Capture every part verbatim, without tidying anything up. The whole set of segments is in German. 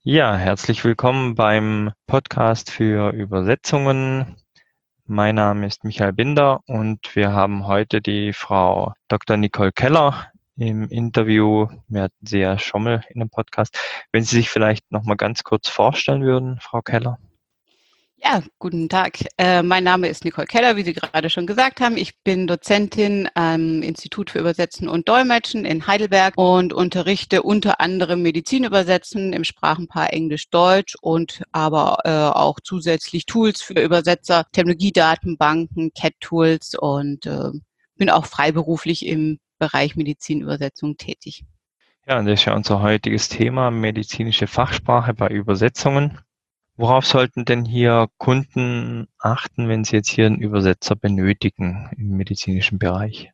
Ja, herzlich willkommen beim Podcast für Übersetzungen. Mein Name ist Michael Binder und wir haben heute die Frau Doktor Nicole Keller im Interview. Wir hatten sie ja schon mal in einem Podcast. Wenn Sie sich vielleicht noch mal ganz kurz vorstellen würden, Frau Keller. Ja, guten Tag. Äh, mein Name ist Nicole Keller, wie Sie gerade schon gesagt haben. Ich bin Dozentin am Institut für Übersetzen und Dolmetschen in Heidelberg und unterrichte unter anderem Medizinübersetzen im Sprachenpaar Englisch-Deutsch und aber äh, auch zusätzlich Tools für Übersetzer, Technologiedatenbanken, C A T-Tools und äh, bin auch freiberuflich im Bereich Medizinübersetzung tätig. Ja, und das ist ja unser heutiges Thema, medizinische Fachsprache bei Übersetzungen. Worauf sollten denn hier Kunden achten, wenn sie jetzt hier einen Übersetzer benötigen im medizinischen Bereich?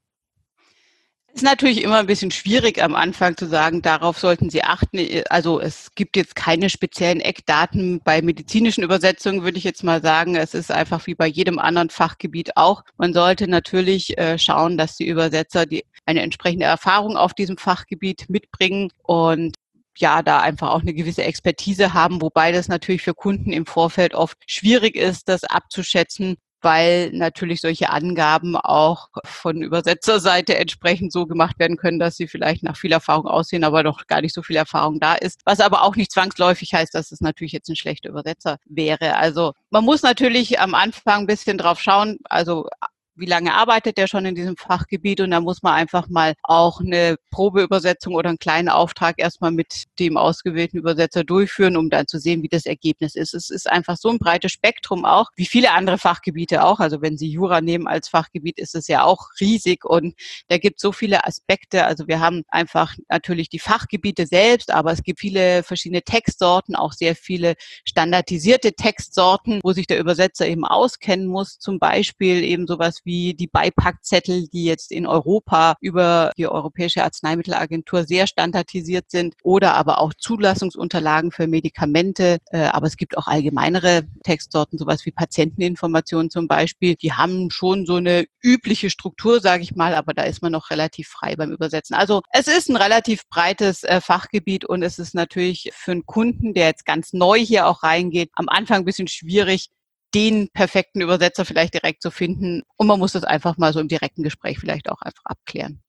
Ist natürlich immer ein bisschen schwierig am Anfang zu sagen, darauf sollten Sie achten. Also es gibt jetzt keine speziellen Eckdaten bei medizinischen Übersetzungen, würde ich jetzt mal sagen. Es ist einfach wie bei jedem anderen Fachgebiet auch. Man sollte natürlich äh, schauen, dass die Übersetzer die eine entsprechende Erfahrung auf diesem Fachgebiet mitbringen und ja, da einfach auch eine gewisse Expertise haben, wobei das natürlich für Kunden im Vorfeld oft schwierig ist, das abzuschätzen, weil natürlich solche Angaben auch von Übersetzerseite entsprechend so gemacht werden können, dass sie vielleicht nach viel Erfahrung aussehen, aber doch gar nicht so viel Erfahrung da ist. Was aber auch nicht zwangsläufig heißt, dass es natürlich jetzt ein schlechter Übersetzer wäre. Also man muss natürlich am Anfang ein bisschen drauf schauen, also wie lange arbeitet der schon in diesem Fachgebiet, und da muss man einfach mal auch eine Probeübersetzung oder einen kleinen Auftrag erstmal mit dem ausgewählten Übersetzer durchführen, um dann zu sehen, wie das Ergebnis ist. Es ist einfach so ein breites Spektrum auch, wie viele andere Fachgebiete auch. Also wenn Sie Jura nehmen als Fachgebiet, ist es ja auch riesig und da gibt es so viele Aspekte. Also wir haben einfach natürlich die Fachgebiete selbst, aber es gibt viele verschiedene Textsorten, auch sehr viele standardisierte Textsorten, wo sich der Übersetzer eben auskennen muss. Zum Beispiel eben sowas wie wie die Beipackzettel, die jetzt in Europa über die Europäische Arzneimittelagentur sehr standardisiert sind, oder aber auch Zulassungsunterlagen für Medikamente. Aber es gibt auch allgemeinere Textsorten, sowas wie Patienteninformationen zum Beispiel. Die haben schon so eine übliche Struktur, sage ich mal, aber da ist man noch relativ frei beim Übersetzen. Also es ist ein relativ breites Fachgebiet und es ist natürlich für einen Kunden, der jetzt ganz neu hier auch reingeht, am Anfang ein bisschen schwierig, den perfekten Übersetzer vielleicht direkt zu finden. Und man muss das einfach mal so im direkten Gespräch vielleicht auch einfach abklären.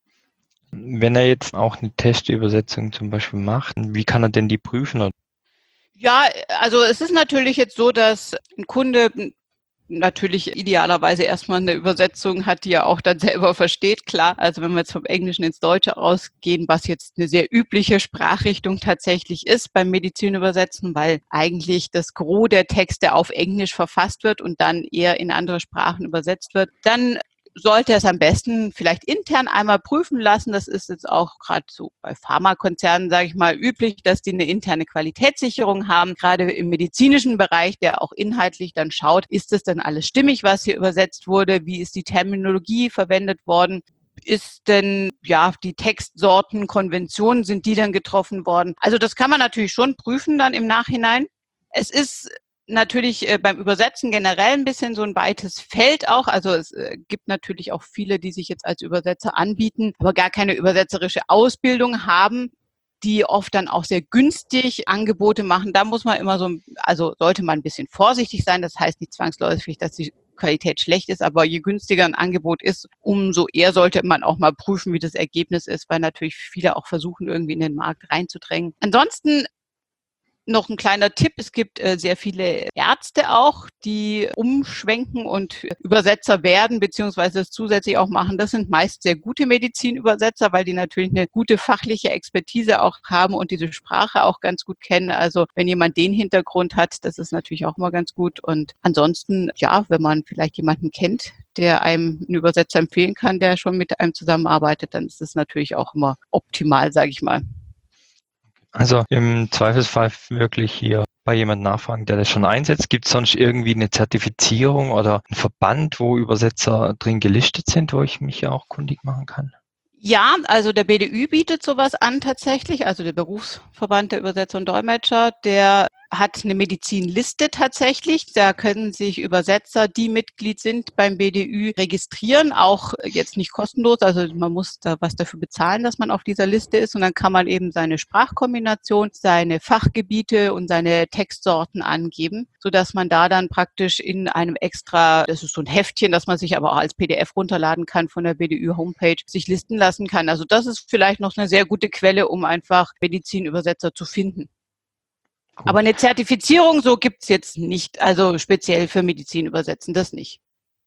Wenn er jetzt auch eine Testübersetzung zum Beispiel macht, wie kann er denn die prüfen? Ja, also es ist natürlich jetzt so, dass ein Kunde natürlich idealerweise erstmal eine Übersetzung hat, die er auch dann selber versteht, klar. Also wenn wir jetzt vom Englischen ins Deutsche ausgehen, was jetzt eine sehr übliche Sprachrichtung tatsächlich ist beim Medizinübersetzen, weil eigentlich das Gros der Texte auf Englisch verfasst wird und dann eher in andere Sprachen übersetzt wird, dann sollte es am besten vielleicht intern einmal prüfen lassen. Das ist jetzt auch gerade so bei Pharmakonzernen, sage ich mal, üblich, dass die eine interne Qualitätssicherung haben, gerade im medizinischen Bereich, der auch inhaltlich dann schaut, ist das denn alles stimmig, was hier übersetzt wurde? Wie ist die Terminologie verwendet worden? Ist denn, ja, die Textsorten, Konventionen, sind die dann getroffen worden? Also das kann man natürlich schon prüfen dann im Nachhinein. Es ist natürlich äh, beim Übersetzen generell ein bisschen so ein weites Feld auch. Also es äh, gibt natürlich auch viele, die sich jetzt als Übersetzer anbieten, aber gar keine übersetzerische Ausbildung haben, die oft dann auch sehr günstig Angebote machen. Da muss man immer so, also sollte man ein bisschen vorsichtig sein. Das heißt nicht zwangsläufig, dass die Qualität schlecht ist, aber je günstiger ein Angebot ist, umso eher sollte man auch mal prüfen, wie das Ergebnis ist, weil natürlich viele auch versuchen, irgendwie in den Markt reinzudrängen. Ansonsten noch ein kleiner Tipp, es gibt äh, sehr viele Ärzte auch, die umschwenken und Übersetzer werden, beziehungsweise das zusätzlich auch machen. Das sind meist sehr gute Medizinübersetzer, weil die natürlich eine gute fachliche Expertise auch haben und diese Sprache auch ganz gut kennen. Also wenn jemand den Hintergrund hat, das ist natürlich auch immer ganz gut. Und ansonsten, ja, wenn man vielleicht jemanden kennt, der einem einen Übersetzer empfehlen kann, der schon mit einem zusammenarbeitet, dann ist das natürlich auch immer optimal, sage ich mal. Also im Zweifelsfall wirklich hier bei jemandem nachfragen, der das schon einsetzt. Gibt es sonst irgendwie eine Zertifizierung oder einen Verband, wo Übersetzer drin gelistet sind, wo ich mich ja auch kundig machen kann? Ja, also der B D Ü bietet sowas an tatsächlich, also der Berufsverband der Übersetzer und Dolmetscher, der hat eine Medizinliste tatsächlich. Da können sich Übersetzer, die Mitglied sind beim B D Ü, registrieren. Auch jetzt nicht kostenlos. Also man muss da was dafür bezahlen, dass man auf dieser Liste ist. Und dann kann man eben seine Sprachkombination, seine Fachgebiete und seine Textsorten angeben, sodass man da dann praktisch in einem extra, das ist so ein Heftchen, das man sich aber auch als P D F runterladen kann von der B D Ü-Homepage, sich listen lassen kann. Also das ist vielleicht noch eine sehr gute Quelle, um einfach Medizinübersetzer zu finden. Gut. Aber eine Zertifizierung so gibt's jetzt nicht, also speziell für Medizin übersetzen, das nicht.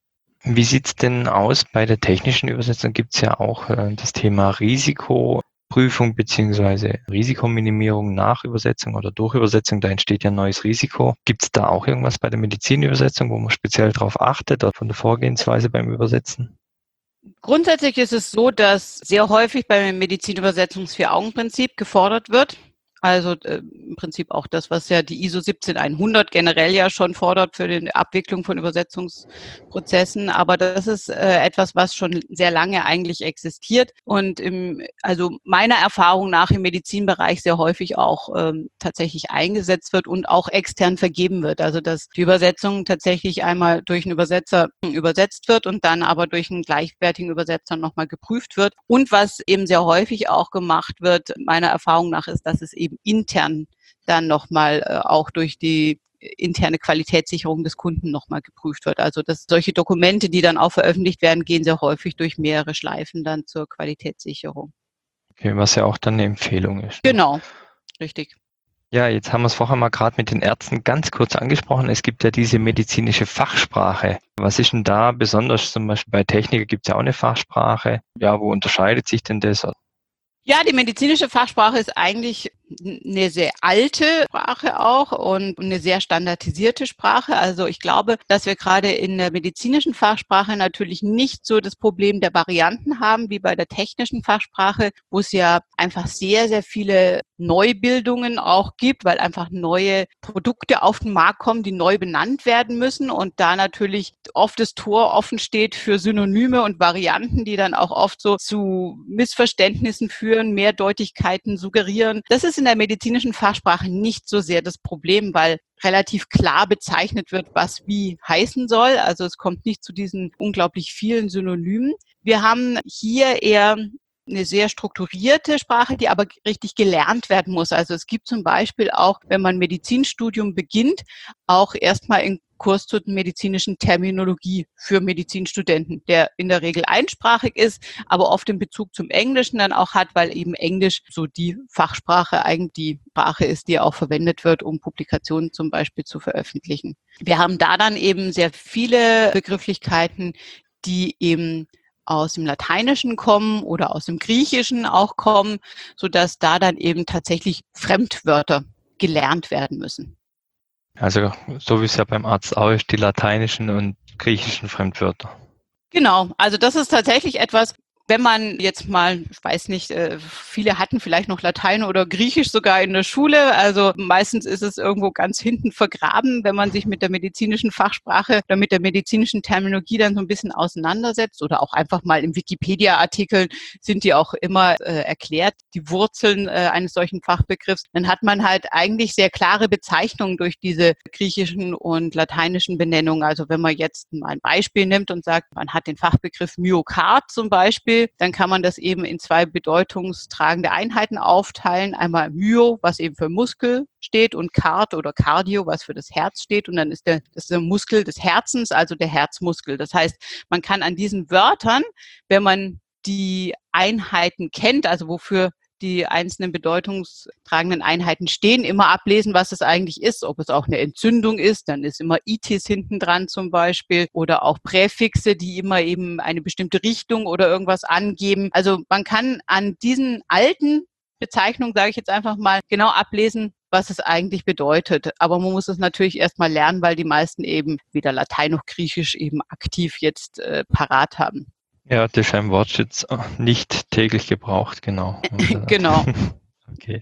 Wie sieht's denn aus bei der technischen Übersetzung? Gibt's ja auch äh, das Thema Risikoprüfung beziehungsweise Risikominimierung nach Übersetzung oder durch Übersetzung. Da entsteht ja ein neues Risiko. Gibt's da auch irgendwas bei der Medizinübersetzung, wo man speziell darauf achtet oder von der Vorgehensweise beim Übersetzen? Grundsätzlich ist es so, dass sehr häufig beim Medizinübersetzungs- Vier-Augen-Prinzip gefordert wird. Also äh, im Prinzip auch das, was ja die I S O siebzehnhundert generell ja schon fordert für die Abwicklung von Übersetzungsprozessen. Aber das ist äh, etwas, was schon sehr lange eigentlich existiert und im, also meiner Erfahrung nach im Medizinbereich sehr häufig auch ähm, tatsächlich eingesetzt wird und auch extern vergeben wird. Also dass die Übersetzung tatsächlich einmal durch einen Übersetzer übersetzt wird und dann aber durch einen gleichwertigen Übersetzer nochmal geprüft wird. Und was eben sehr häufig auch gemacht wird, meiner Erfahrung nach, ist, dass es eben intern dann nochmal äh, auch durch die interne Qualitätssicherung des Kunden nochmal geprüft wird. Also dass solche Dokumente, die dann auch veröffentlicht werden, gehen sehr häufig durch mehrere Schleifen dann zur Qualitätssicherung. Okay, was ja auch dann eine Empfehlung ist. Ne? Genau, richtig. Ja, jetzt haben wir es vorher mal gerade mit den Ärzten ganz kurz angesprochen. Es gibt ja diese medizinische Fachsprache. Was ist denn da besonders? Zum Beispiel bei Techniker gibt es ja auch eine Fachsprache. Ja, wo unterscheidet sich denn das? Ja, die medizinische Fachsprache ist eigentlich eine sehr alte Sprache auch und eine sehr standardisierte Sprache. Also ich glaube, dass wir gerade in der medizinischen Fachsprache natürlich nicht so das Problem der Varianten haben wie bei der technischen Fachsprache, wo es ja einfach sehr, sehr viele Neubildungen auch gibt, weil einfach neue Produkte auf den Markt kommen, die neu benannt werden müssen und da natürlich oft das Tor offen steht für Synonyme und Varianten, die dann auch oft so zu Missverständnissen führen, Mehrdeutigkeiten suggerieren. Das ist in der medizinischen Fachsprache nicht so sehr das Problem, weil relativ klar bezeichnet wird, was wie heißen soll. Also es kommt nicht zu diesen unglaublich vielen Synonymen. Wir haben hier eher eine sehr strukturierte Sprache, die aber richtig gelernt werden muss. Also es gibt zum Beispiel auch, wenn man Medizinstudium beginnt, auch erstmal einen Kurs zur medizinischen Terminologie für Medizinstudenten, der in der Regel einsprachig ist, aber oft den Bezug zum Englischen dann auch hat, weil eben Englisch so die Fachsprache eigentlich die Sprache ist, die auch verwendet wird, um Publikationen zum Beispiel zu veröffentlichen. Wir haben da dann eben sehr viele Begrifflichkeiten, die eben aus dem Lateinischen kommen oder aus dem Griechischen auch kommen, sodass da dann eben tatsächlich Fremdwörter gelernt werden müssen. Also so wie es ja beim Arzt auch ist, die lateinischen und griechischen Fremdwörter. Genau, also das ist tatsächlich etwas, wenn man jetzt mal, ich weiß nicht, viele hatten vielleicht noch Latein oder Griechisch sogar in der Schule. Also meistens ist es irgendwo ganz hinten vergraben, wenn man sich mit der medizinischen Fachsprache oder mit der medizinischen Terminologie dann so ein bisschen auseinandersetzt oder auch einfach mal im Wikipedia-Artikeln sind die auch immer äh, erklärt, die Wurzeln äh, eines solchen Fachbegriffs. Dann hat man halt eigentlich sehr klare Bezeichnungen durch diese griechischen und lateinischen Benennungen. Also wenn man jetzt mal ein Beispiel nimmt und sagt, man hat den Fachbegriff Myokard zum Beispiel, dann kann man das eben in zwei bedeutungstragende Einheiten aufteilen. Einmal Myo, was eben für Muskel steht, und Card oder Cardio, was für das Herz steht. Und dann ist der, das ist der Muskel des Herzens, also der Herzmuskel. Das heißt, man kann an diesen Wörtern, wenn man die Einheiten kennt, also wofür die einzelnen bedeutungstragenden Einheiten stehen, immer ablesen, was es eigentlich ist. Ob es auch eine Entzündung ist, dann ist immer Itis hinten dran zum Beispiel oder auch Präfixe, die immer eben eine bestimmte Richtung oder irgendwas angeben. Also man kann an diesen alten Bezeichnungen, sage ich jetzt einfach mal, genau ablesen, was es eigentlich bedeutet. Aber man muss es natürlich erstmal lernen, weil die meisten eben weder Latein noch Griechisch eben aktiv jetzt äh, parat haben. Ja, das ist ein Wortschatz nicht täglich gebraucht, genau. Genau. Okay.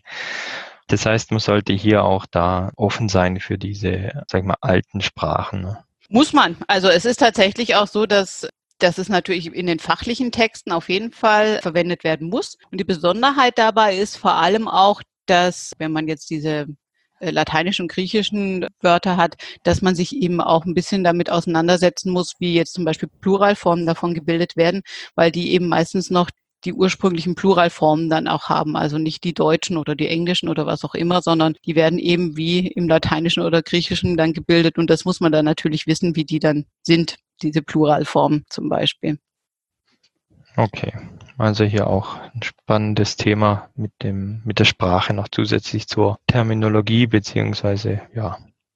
Das heißt, man sollte hier auch da offen sein für diese, sag ich mal, alten Sprachen. Ne? Muss man. Also es ist tatsächlich auch so, dass dass es natürlich in den fachlichen Texten auf jeden Fall verwendet werden muss. Und die Besonderheit dabei ist vor allem auch, dass wenn man jetzt diese äh, lateinischen und griechischen Wörter hat, dass man sich eben auch ein bisschen damit auseinandersetzen muss, wie jetzt zum Beispiel Pluralformen davon gebildet werden, weil die eben meistens noch die ursprünglichen Pluralformen dann auch haben, also nicht die deutschen oder die englischen oder was auch immer, sondern die werden eben wie im Lateinischen oder Griechischen dann gebildet und das muss man dann natürlich wissen, wie die dann sind, diese Pluralformen zum Beispiel. Okay, also hier auch ein spannendes Thema mit dem, mit der Sprache noch zusätzlich zur Terminologie beziehungsweise, ja.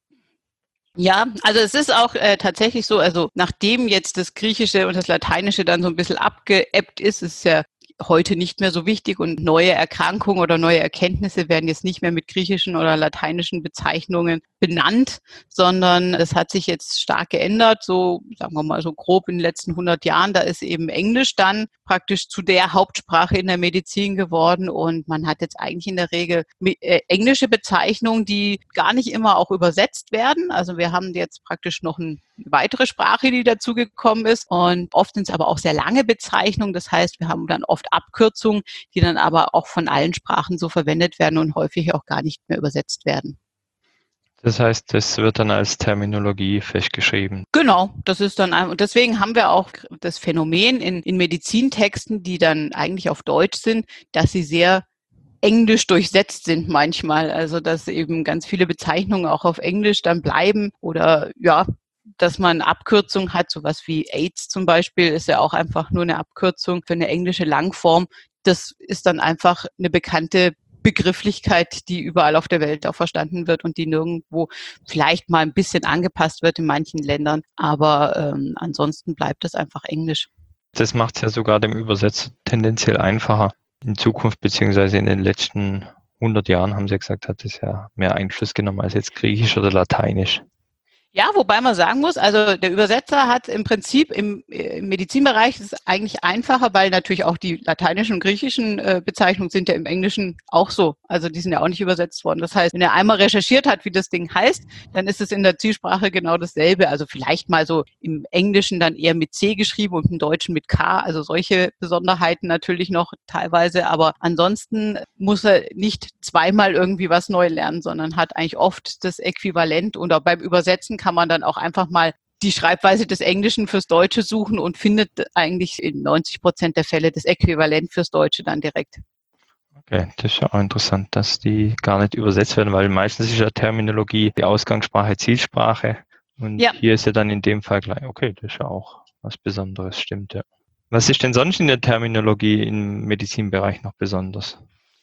Ja, also es ist auch äh, tatsächlich so, also nachdem jetzt das Griechische und das Lateinische dann so ein bisschen abgeebbt ist, ist es ja heute nicht mehr so wichtig und neue Erkrankungen oder neue Erkenntnisse werden jetzt nicht mehr mit griechischen oder lateinischen Bezeichnungen benannt, sondern es hat sich jetzt stark geändert, so sagen wir mal so grob in den letzten hundert Jahren. Da ist eben Englisch dann praktisch zu der Hauptsprache in der Medizin geworden und man hat jetzt eigentlich in der Regel äh, englische Bezeichnungen, die gar nicht immer auch übersetzt werden. Also wir haben jetzt praktisch noch ein eine weitere Sprache, die dazugekommen ist. Und oft sind es aber auch sehr lange Bezeichnungen. Das heißt, wir haben dann oft Abkürzungen, die dann aber auch von allen Sprachen so verwendet werden und häufig auch gar nicht mehr übersetzt werden. Das heißt, das wird dann als Terminologie festgeschrieben. Genau, das ist dann, und deswegen haben wir auch das Phänomen in, in Medizintexten, die dann eigentlich auf Deutsch sind, dass sie sehr englisch durchsetzt sind manchmal. Also, dass eben ganz viele Bezeichnungen auch auf Englisch dann bleiben oder, ja, dass man Abkürzungen hat, sowas wie AIDS zum Beispiel, ist ja auch einfach nur eine Abkürzung für eine englische Langform. Das ist dann einfach eine bekannte Begrifflichkeit, die überall auf der Welt auch verstanden wird und die nirgendwo vielleicht mal ein bisschen angepasst wird in manchen Ländern. Aber ähm, ansonsten bleibt es einfach Englisch. Das macht es ja sogar dem Übersetzer tendenziell einfacher. In Zukunft beziehungsweise in den letzten hundert Jahren, haben Sie gesagt, hat es ja mehr Einfluss genommen als jetzt Griechisch oder Lateinisch. Ja, wobei man sagen muss, also der Übersetzer hat im Prinzip im, im Medizinbereich ist es eigentlich einfacher, weil natürlich auch die lateinischen und griechischen äh, Bezeichnungen sind ja im Englischen auch so. Also die sind ja auch nicht übersetzt worden. Das heißt, wenn er einmal recherchiert hat, wie das Ding heißt, dann ist es in der Zielsprache genau dasselbe. Also vielleicht mal so im Englischen dann eher mit C geschrieben und im Deutschen mit K. Also solche Besonderheiten natürlich noch teilweise. Aber ansonsten muss er nicht zweimal irgendwie was neu lernen, sondern hat eigentlich oft das Äquivalent. Und auch beim Übersetzen kann man dann auch einfach mal die Schreibweise des Englischen fürs Deutsche suchen und findet eigentlich in neunzig Prozent der Fälle das Äquivalent fürs Deutsche dann direkt. Okay, das ist ja auch interessant, dass die gar nicht übersetzt werden, weil meistens ist ja Terminologie die Ausgangssprache, Zielsprache und ja. Hier ist ja dann in dem Fall gleich, okay, das ist ja auch was Besonderes, stimmt ja. Was ist denn sonst in der Terminologie im Medizinbereich noch besonders?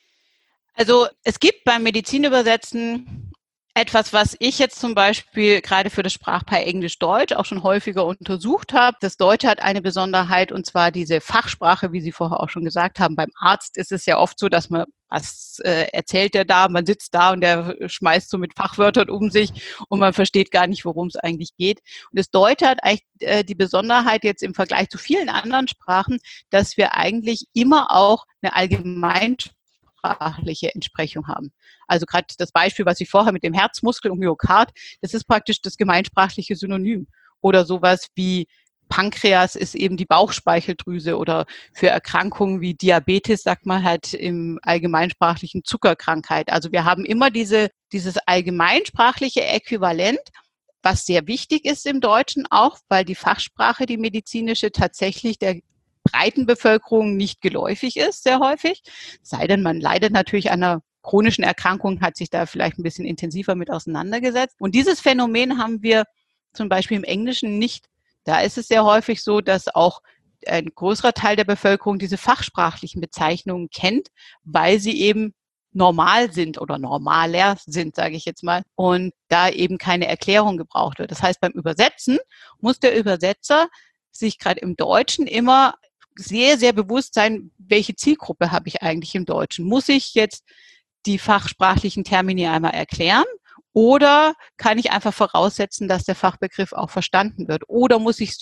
Also es gibt beim Medizinübersetzen etwas, was ich jetzt zum Beispiel gerade für das Sprachpaar Englisch-Deutsch auch schon häufiger untersucht habe. Das Deutsche hat eine Besonderheit und zwar diese Fachsprache, wie Sie vorher auch schon gesagt haben. Beim Arzt ist es ja oft so, dass man, was äh, erzählt der da? Man sitzt da und der schmeißt so mit Fachwörtern um sich und man versteht gar nicht, worum es eigentlich geht. Und das Deutsche hat eigentlich äh, die Besonderheit jetzt im Vergleich zu vielen anderen Sprachen, dass wir eigentlich immer auch eine Allgemeinsprache sprachliche Entsprechung haben. Also gerade das Beispiel, was ich vorher mit dem Herzmuskel und Myokard, das ist praktisch das gemeinsprachliche Synonym. Oder sowas wie Pankreas ist eben die Bauchspeicheldrüse oder für Erkrankungen wie Diabetes sagt man halt im allgemeinsprachlichen Zuckerkrankheit. Also wir haben immer diese, dieses allgemeinsprachliche Äquivalent, was sehr wichtig ist im Deutschen auch, weil die Fachsprache, die medizinische, tatsächlich der breiten Bevölkerung nicht geläufig ist, sehr häufig. Sei denn, man leidet natürlich an einer chronischen Erkrankung, hat sich da vielleicht ein bisschen intensiver mit auseinandergesetzt. Und dieses Phänomen haben wir zum Beispiel im Englischen nicht. Da ist es sehr häufig so, dass auch ein größerer Teil der Bevölkerung diese fachsprachlichen Bezeichnungen kennt, weil sie eben normal sind oder normaler sind, sage ich jetzt mal, und da eben keine Erklärung gebraucht wird. Das heißt, beim Übersetzen muss der Übersetzer sich gerade im Deutschen immer sehr, sehr bewusst sein, welche Zielgruppe habe ich eigentlich im Deutschen? Muss ich jetzt die fachsprachlichen Termini einmal erklären oder kann ich einfach voraussetzen, dass der Fachbegriff auch verstanden wird? Oder muss ich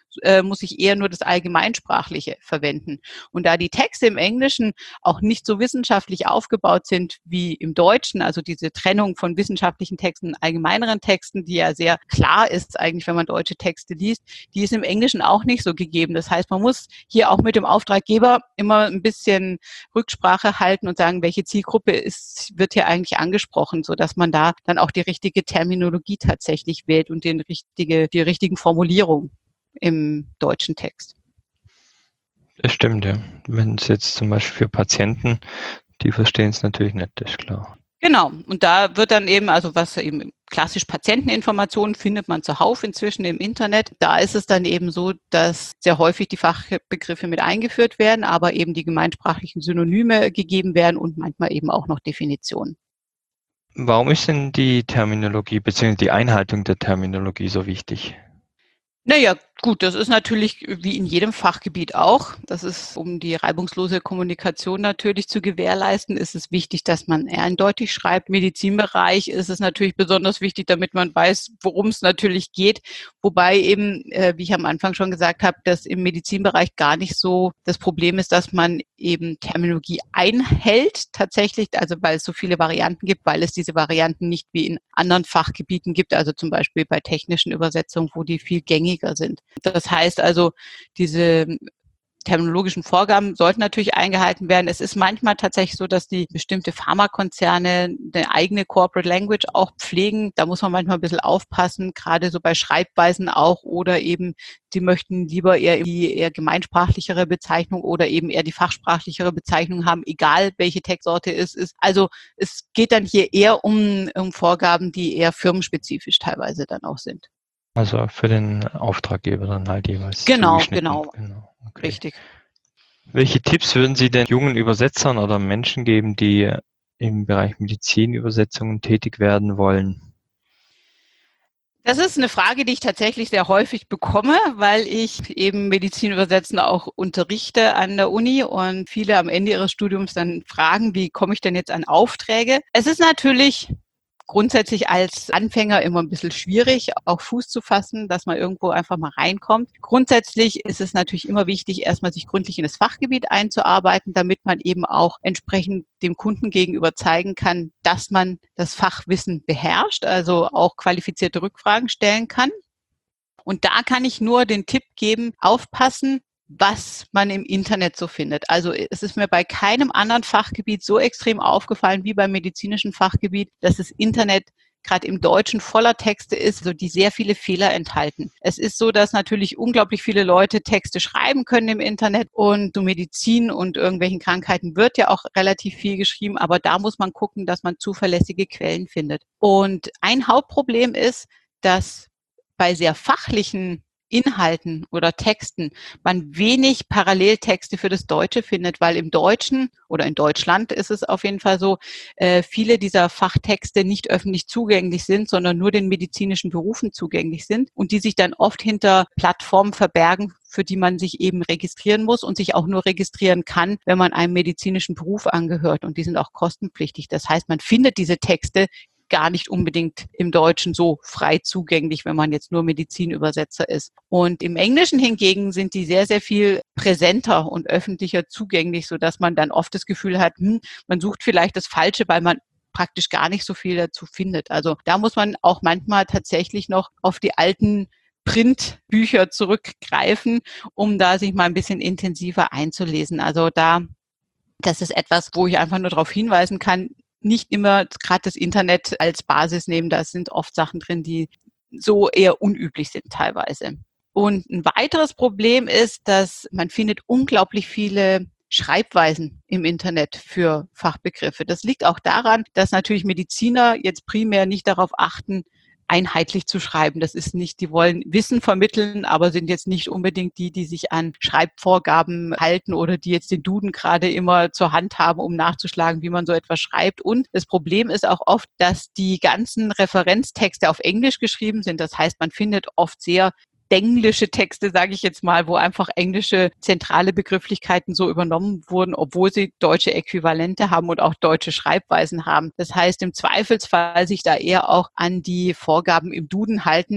äh, muss ich eher nur das Allgemeinsprachliche verwenden. Und da die Texte im Englischen auch nicht so wissenschaftlich aufgebaut sind wie im Deutschen, also diese Trennung von wissenschaftlichen Texten und allgemeineren Texten, die ja sehr klar ist eigentlich, wenn man deutsche Texte liest, die ist im Englischen auch nicht so gegeben. Das heißt, man muss hier auch mit dem Auftraggeber immer ein bisschen Rücksprache halten und sagen, welche Zielgruppe ist, wird hier eigentlich angesprochen, sodass man da dann auch die richtige Terminologie tatsächlich wählt und den richtige, die richtigen Formulierungen im deutschen Text. Das stimmt, ja. Wenn es jetzt zum Beispiel für Patienten, die verstehen es natürlich nicht, das ist klar. Genau, und da wird dann eben, also was eben klassisch Patienteninformationen findet man zuhauf inzwischen im Internet. Da ist es dann eben so, dass sehr häufig die Fachbegriffe mit eingeführt werden, aber eben die gemeinsprachlichen Synonyme gegeben werden und manchmal eben auch noch Definitionen. Warum ist denn die Terminologie bzw. die Einhaltung der Terminologie so wichtig? Naja, gut, das ist natürlich wie in jedem Fachgebiet auch. Das ist, um die reibungslose Kommunikation natürlich zu gewährleisten, ist es wichtig, dass man eindeutig schreibt. Im Medizinbereich ist es natürlich besonders wichtig, damit man weiß, worum es natürlich geht. Wobei eben, äh, wie ich am Anfang schon gesagt habe, dass im Medizinbereich gar nicht so das Problem ist, dass man eben Terminologie einhält tatsächlich, also weil es so viele Varianten gibt, weil es diese Varianten nicht wie in anderen Fachgebieten gibt, also zum Beispiel bei technischen Übersetzungen, wo die viel gängiger sind. Das heißt also, diese terminologischen Vorgaben sollten natürlich eingehalten werden. Es ist manchmal tatsächlich so, dass die bestimmte Pharmakonzerne eine eigene Corporate Language auch pflegen. Da muss man manchmal ein bisschen aufpassen, gerade so bei Schreibweisen auch, oder eben, sie möchten lieber eher die eher gemeinsprachlichere Bezeichnung oder eben eher die fachsprachlichere Bezeichnung haben, egal welche Textsorte es ist. Also es geht dann hier eher um, um Vorgaben, die eher firmenspezifisch teilweise dann auch sind. Also für den Auftraggeber dann halt jeweils Genau, zugeschnitten. genau, Genau. Okay. richtig. Welche Tipps würden Sie den jungen Übersetzern oder Menschen geben, die im Bereich Medizinübersetzungen tätig werden wollen? Das ist eine Frage, die ich tatsächlich sehr häufig bekomme, weil ich eben Medizinübersetzen auch unterrichte an der Uni und viele am Ende ihres Studiums dann fragen, wie komme ich denn jetzt an Aufträge? Es ist natürlich grundsätzlich als Anfänger immer ein bisschen schwierig, auch Fuß zu fassen, dass man irgendwo einfach mal reinkommt. Grundsätzlich ist es natürlich immer wichtig, erstmal sich gründlich in das Fachgebiet einzuarbeiten, damit man eben auch entsprechend dem Kunden gegenüber zeigen kann, dass man das Fachwissen beherrscht, also auch qualifizierte Rückfragen stellen kann. Und da kann ich nur den Tipp geben, aufpassen, was man im Internet so findet. Also es ist mir bei keinem anderen Fachgebiet so extrem aufgefallen wie beim medizinischen Fachgebiet, dass das Internet gerade im Deutschen voller Texte ist, so die sehr viele Fehler enthalten. Es ist so, dass natürlich unglaublich viele Leute Texte schreiben können im Internet und zu Medizin und irgendwelchen Krankheiten wird ja auch relativ viel geschrieben, aber da muss man gucken, dass man zuverlässige Quellen findet. Und ein Hauptproblem ist, dass bei sehr fachlichen Inhalten oder Texten man wenig Paralleltexte für das Deutsche findet, weil im Deutschen oder in Deutschland ist es auf jeden Fall so, äh, viele dieser Fachtexte nicht öffentlich zugänglich sind, sondern nur den medizinischen Berufen zugänglich sind und die sich dann oft hinter Plattformen verbergen, für die man sich eben registrieren muss und sich auch nur registrieren kann, wenn man einem medizinischen Beruf angehört, und die sind auch kostenpflichtig. Das heißt, man findet diese Texte gar nicht unbedingt im Deutschen so frei zugänglich, wenn man jetzt nur Medizinübersetzer ist. Und im Englischen hingegen sind die sehr, sehr viel präsenter und öffentlicher zugänglich, sodass man dann oft das Gefühl hat, hm, man sucht vielleicht das Falsche, weil man praktisch gar nicht so viel dazu findet. Also da muss man auch manchmal tatsächlich noch auf die alten Printbücher zurückgreifen, um da sich mal ein bisschen intensiver einzulesen. Also da, das ist etwas, wo ich einfach nur darauf hinweisen kann, nicht immer gerade das Internet als Basis nehmen. Da sind oft Sachen drin, die so eher unüblich sind teilweise. Und ein weiteres Problem ist, dass man findet unglaublich viele Schreibweisen im Internet für Fachbegriffe. Das liegt auch daran, dass natürlich Mediziner jetzt primär nicht darauf achten, einheitlich zu schreiben. Das ist nicht, die wollen Wissen vermitteln, aber sind jetzt nicht unbedingt die, die sich an Schreibvorgaben halten oder die jetzt den Duden gerade immer zur Hand haben, um nachzuschlagen, wie man so etwas schreibt. Und das Problem ist auch oft, dass die ganzen Referenztexte auf Englisch geschrieben sind. Das heißt, man findet oft sehr englische Texte, sage ich jetzt mal, wo einfach englische zentrale Begrifflichkeiten so übernommen wurden, obwohl sie deutsche Äquivalente haben und auch deutsche Schreibweisen haben. Das heißt, im Zweifelsfall sich da eher auch an die Vorgaben im Duden halten,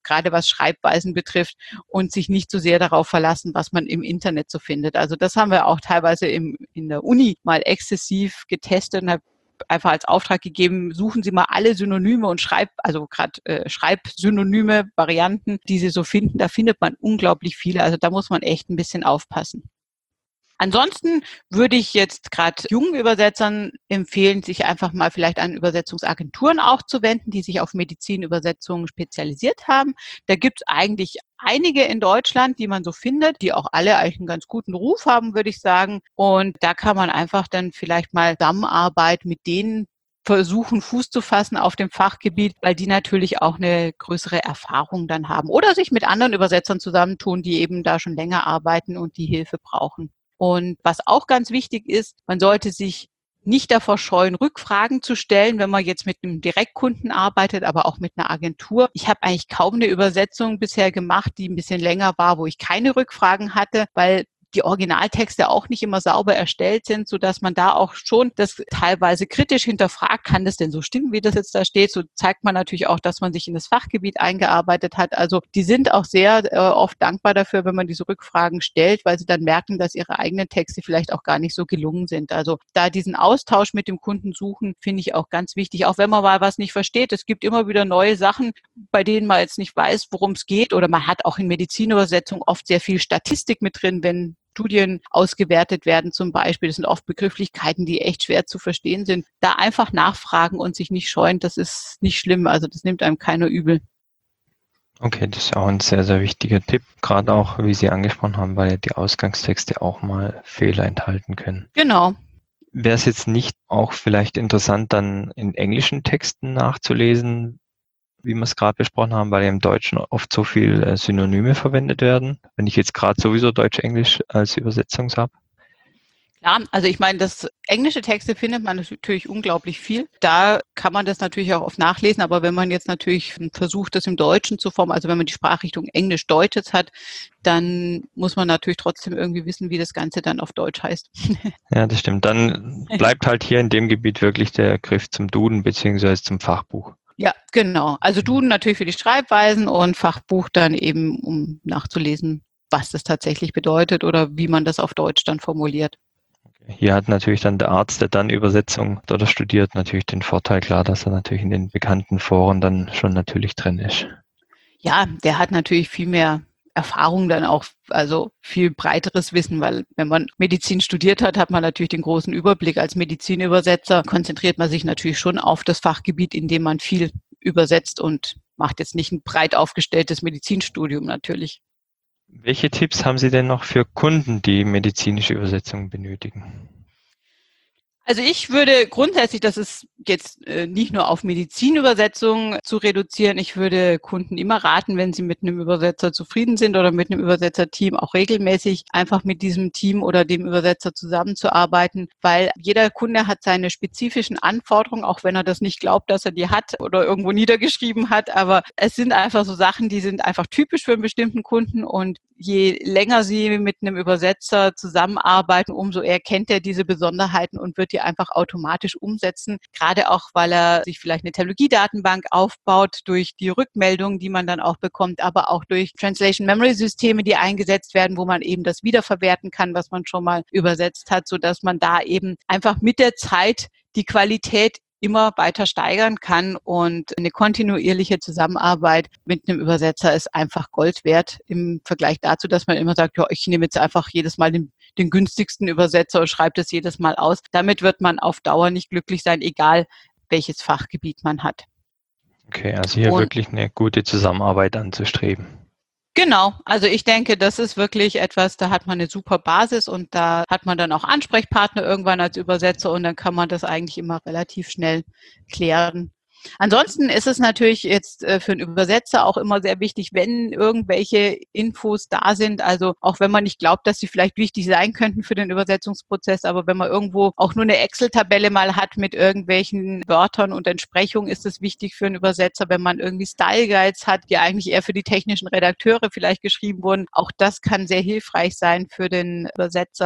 gerade was Schreibweisen betrifft und sich nicht so sehr darauf verlassen, was man im Internet so findet. Also das haben wir auch teilweise im, in der Uni mal exzessiv getestet und habe einfach als Auftrag gegeben, suchen Sie mal alle Synonyme und Schreib, also gerade äh, Schreibsynonyme, Varianten, die Sie so finden. Da findet man unglaublich viele. Also da muss man echt ein bisschen aufpassen. Ansonsten würde ich jetzt gerade jungen Übersetzern empfehlen, sich einfach mal vielleicht an Übersetzungsagenturen auch zu wenden, die sich auf Medizinübersetzungen spezialisiert haben. Da gibt es eigentlich einige in Deutschland, die man so findet, die auch alle eigentlich einen ganz guten Ruf haben, würde ich sagen. Und da kann man einfach dann vielleicht mal Zusammenarbeit mit denen versuchen, Fuß zu fassen auf dem Fachgebiet, weil die natürlich auch eine größere Erfahrung dann haben. Oder sich mit anderen Übersetzern zusammentun, die eben da schon länger arbeiten und die Hilfe brauchen. Und was auch ganz wichtig ist, man sollte sich nicht davor scheuen, Rückfragen zu stellen, wenn man jetzt mit einem Direktkunden arbeitet, aber auch mit einer Agentur. Ich habe eigentlich kaum eine Übersetzung bisher gemacht, die ein bisschen länger war, wo ich keine Rückfragen hatte, weil die Originaltexte auch nicht immer sauber erstellt sind, sodass man da auch schon das teilweise kritisch hinterfragt, kann das denn so stimmen, wie das jetzt da steht? So zeigt man natürlich auch, dass man sich in das Fachgebiet eingearbeitet hat. Also die sind auch sehr äh, oft dankbar dafür, wenn man diese Rückfragen stellt, weil sie dann merken, dass ihre eigenen Texte vielleicht auch gar nicht so gelungen sind. Also da diesen Austausch mit dem Kunden suchen, finde ich auch ganz wichtig, auch wenn man mal was nicht versteht. Es gibt immer wieder neue Sachen, bei denen man jetzt nicht weiß, worum es geht, oder man hat auch in Medizinübersetzung oft sehr viel Statistik mit drin, wenn Studien ausgewertet werden zum Beispiel. Das sind oft Begrifflichkeiten, die echt schwer zu verstehen sind. Da einfach nachfragen und sich nicht scheuen, das ist nicht schlimm. Also das nimmt einem keiner übel. Okay, das ist auch ein sehr, sehr wichtiger Tipp, gerade auch, wie Sie angesprochen haben, weil ja die Ausgangstexte auch mal Fehler enthalten können. Genau. Wäre es jetzt nicht auch vielleicht interessant, dann in englischen Texten nachzulesen, wie wir es gerade besprochen haben, weil ja im Deutschen oft so viel äh, Synonyme verwendet werden, wenn ich jetzt gerade sowieso Deutsch-Englisch als Übersetzung habe? Ja, also ich meine, das englische Texte findet man natürlich unglaublich viel. Da kann man das natürlich auch oft nachlesen, aber wenn man jetzt natürlich versucht, das im Deutschen zu formen, also wenn man die Sprachrichtung Englisch-Deutsch jetzt hat, dann muss man natürlich trotzdem irgendwie wissen, wie das Ganze dann auf Deutsch heißt. Ja, das stimmt. Dann bleibt halt hier in dem Gebiet wirklich der Griff zum Duden beziehungsweise zum Fachbuch. Ja, genau. Also Duden natürlich für die Schreibweisen und Fachbuch dann eben, um nachzulesen, was das tatsächlich bedeutet oder wie man das auf Deutsch dann formuliert. Hier hat natürlich dann der Arzt, der dann Übersetzung oder studiert, natürlich den Vorteil, klar, dass er natürlich in den bekannten Foren dann schon natürlich drin ist. Ja, der hat natürlich viel mehr Erfahrung dann auch, also viel breiteres Wissen, weil wenn man Medizin studiert hat, hat man natürlich den großen Überblick. Als Medizinübersetzer konzentriert man sich natürlich schon auf das Fachgebiet, in dem man viel übersetzt und macht jetzt nicht ein breit aufgestelltes Medizinstudium natürlich. Welche Tipps haben Sie denn noch für Kunden, die medizinische Übersetzungen benötigen? Also ich würde grundsätzlich, das ist jetzt äh, nicht nur auf Medizinübersetzungen zu reduzieren, ich würde Kunden immer raten, wenn sie mit einem Übersetzer zufrieden sind oder mit einem Übersetzerteam, auch regelmäßig einfach mit diesem Team oder dem Übersetzer zusammenzuarbeiten, weil jeder Kunde hat seine spezifischen Anforderungen, auch wenn er das nicht glaubt, dass er die hat oder irgendwo niedergeschrieben hat, aber es sind einfach so Sachen, die sind einfach typisch für einen bestimmten Kunden, und je länger Sie mit einem Übersetzer zusammenarbeiten, umso eher kennt er diese Besonderheiten und wird die einfach automatisch umsetzen, gerade auch, weil er sich vielleicht eine Terminologiedatenbank aufbaut durch die Rückmeldungen, die man dann auch bekommt, aber auch durch Translation Memory Systeme, die eingesetzt werden, wo man eben das wiederverwerten kann, was man schon mal übersetzt hat, sodass man da eben einfach mit der Zeit die Qualität immer weiter steigern kann, und eine kontinuierliche Zusammenarbeit mit einem Übersetzer ist einfach Gold wert im Vergleich dazu, dass man immer sagt, ja, ich nehme jetzt einfach jedes Mal den, den günstigsten Übersetzer und schreibe das jedes Mal aus. Damit wird man auf Dauer nicht glücklich sein, egal welches Fachgebiet man hat. Okay, also hier Und wirklich eine gute Zusammenarbeit anzustreben. genau, also ich denke, das ist wirklich etwas, da hat man eine super Basis und da hat man dann auch Ansprechpartner irgendwann als Übersetzer, und dann kann man das eigentlich immer relativ schnell klären. Ansonsten ist es natürlich jetzt für einen Übersetzer auch immer sehr wichtig, wenn irgendwelche Infos da sind, also auch wenn man nicht glaubt, dass sie vielleicht wichtig sein könnten für den Übersetzungsprozess, aber wenn man irgendwo auch nur eine Excel-Tabelle mal hat mit irgendwelchen Wörtern und Entsprechungen, ist es wichtig für einen Übersetzer. Wenn man irgendwie Style-Guides hat, die eigentlich eher für die technischen Redakteure vielleicht geschrieben wurden, auch das kann sehr hilfreich sein für den Übersetzer.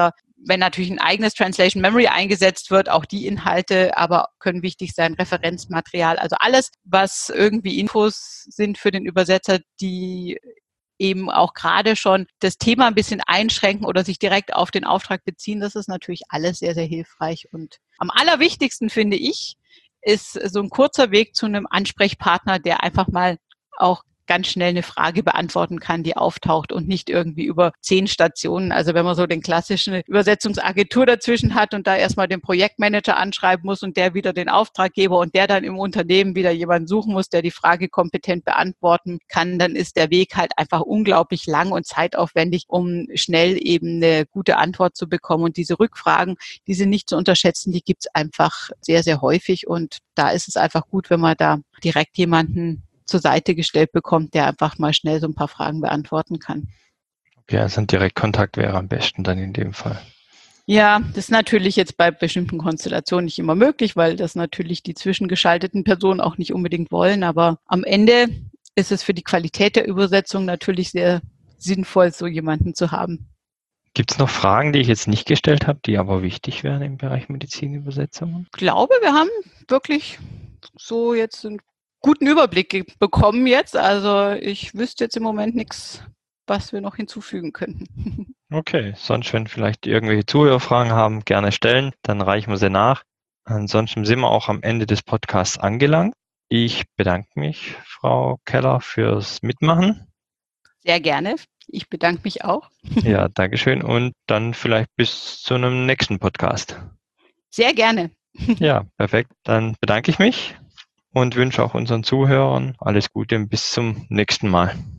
wenn natürlich ein eigenes Translation Memory eingesetzt wird, auch die Inhalte, aber können wichtig sein, Referenzmaterial, also alles, was irgendwie Infos sind für den Übersetzer, die eben auch gerade schon das Thema ein bisschen einschränken oder sich direkt auf den Auftrag beziehen. Das ist natürlich alles sehr, sehr hilfreich. Und am allerwichtigsten, finde ich, ist so ein kurzer Weg zu einem Ansprechpartner, der einfach mal auch ganz schnell eine Frage beantworten kann, die auftaucht und nicht irgendwie über zehn Stationen. Also wenn man so den klassischen Übersetzungsagentur dazwischen hat und da erstmal den Projektmanager anschreiben muss und der wieder den Auftraggeber und der dann im Unternehmen wieder jemanden suchen muss, der die Frage kompetent beantworten kann, dann ist der Weg halt einfach unglaublich lang und zeitaufwendig, um schnell eben eine gute Antwort zu bekommen. Und diese Rückfragen, die sind nicht zu unterschätzen, die gibt es einfach sehr, sehr häufig. Und da ist es einfach gut, wenn man da direkt jemanden zur Seite gestellt bekommt, der einfach mal schnell so ein paar Fragen beantworten kann. Okay, also ein Direktkontakt wäre am besten dann in dem Fall. Ja, das ist natürlich jetzt bei bestimmten Konstellationen nicht immer möglich, weil das natürlich die zwischengeschalteten Personen auch nicht unbedingt wollen. Aber am Ende ist es für die Qualität der Übersetzung natürlich sehr sinnvoll, so jemanden zu haben. Gibt es noch Fragen, die ich jetzt nicht gestellt habe, die aber wichtig wären im Bereich Medizinübersetzungen? Ich glaube, wir haben wirklich so jetzt einen guten Überblick bekommen jetzt. Also ich wüsste jetzt im Moment nichts, was wir noch hinzufügen könnten. Okay, sonst wenn vielleicht irgendwelche Zuhörerfragen haben, gerne stellen, dann reichen wir sie nach. Ansonsten sind wir auch am Ende des Podcasts angelangt. Ich bedanke mich, Frau Keller, fürs Mitmachen. Sehr gerne. Ich bedanke mich auch. Ja, Dankeschön und dann vielleicht bis zu einem nächsten Podcast. Sehr gerne. Ja, perfekt. Dann bedanke ich mich und wünsche auch unseren Zuhörern alles Gute und bis zum nächsten Mal.